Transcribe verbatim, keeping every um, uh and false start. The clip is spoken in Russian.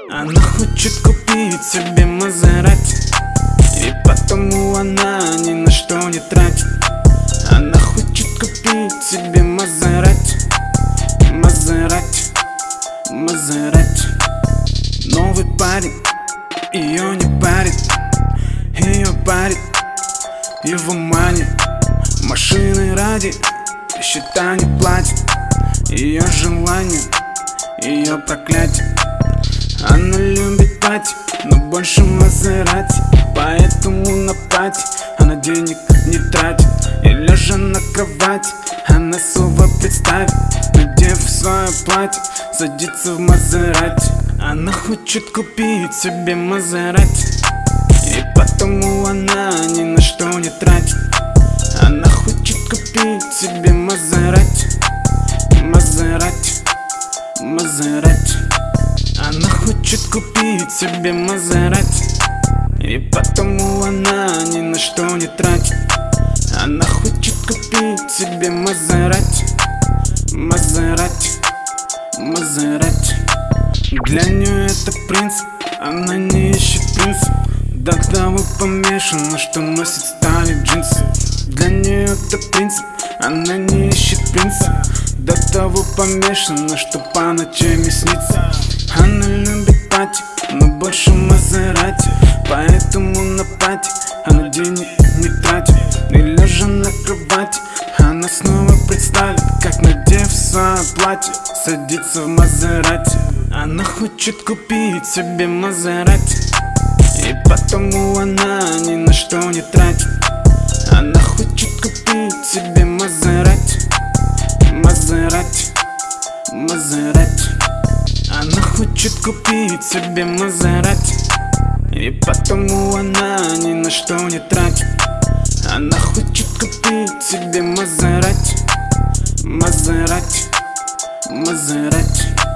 Она хочет купить себе Мазерати, и потому она ни на что не тратит. Она хочет купить себе Мазерати, Мазерати, Мазерати. Новый парень ее не парит, ее парит его манит. Машины ради счета не платит, ее желание, ее проклятие. Она любит пати, но больше Мазерати, поэтому на пати она денег не тратит. И лежа на кровати она снова представит, надев свое платье, садится в Мазерати. Она хочет купить себе Мазерати, и потому она ни на что не тратит. Она хочет купить себе Мазерати, Мазерати, Мазерати. Она хочет купить себе Мазерати, и потому она ни на что не тратит. Она хочет купить себе Мазерати, Мазерати, Мазерати. Для нее это принцип, она не ищет принцип. До того помешана, что носит стали джинсы. Для нее это принцип, она не ищет принцип. До того помешана, что по ночам и снится. Она любит пати, но больше Мазерати, поэтому на пати она денег не тратит. И лежа на кровати она снова представит, как, надев свое платье, садится в Мазерати. Она хочет купить себе Мазерати, и потому она ни на что не тратит. Она хочет купить себе Мазерати, Мазерати, Мазерати. Она хочет купить себе Мазерати, и потому она ни на что не тратит. Она хочет купить себе Мазерати, Мазерати, Мазерати.